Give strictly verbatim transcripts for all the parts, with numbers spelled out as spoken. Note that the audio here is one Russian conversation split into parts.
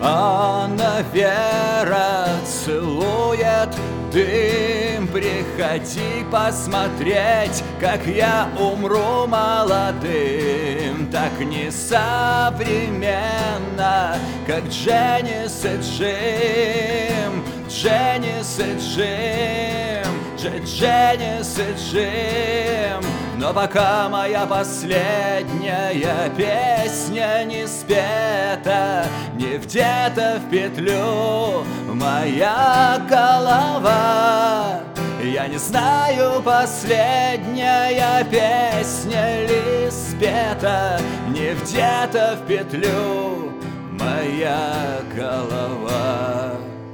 Анна Вера целует дым. Приходи посмотреть, как я умру молодым. Так несовременно, как Дженнис и Джим. Дженнис и Джим, Дженнис и Джим. Но пока моя последняя песня не спета, не вдета в петлю моя голова. Я не знаю, последняя песня ли спета, не вдета в петлю моя голова.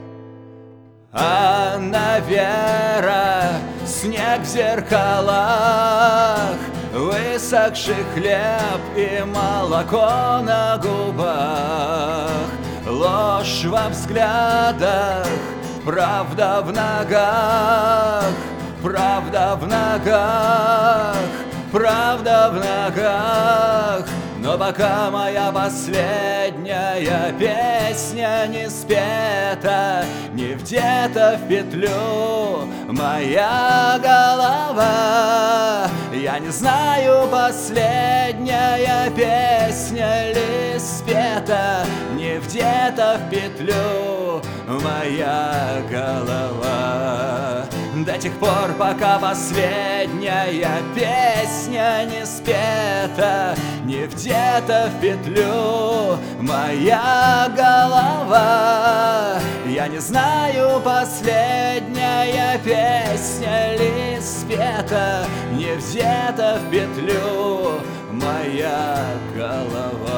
Анна Вера, снег в зеркалах, высохший хлеб и молоко на губах, ложь во взглядах, правда в ногах, правда в ногах, правда в ногах. Но пока моя последняя песня не спета, не вдета в петлю моя голова. Я не знаю, последняя песня ли спета, не вдета в петлю моя голова. До тех пор, пока последняя песня не спета, не вдета в петлю моя голова. Я не знаю, последняя песня ли спета, не вдета в петлю моя голова.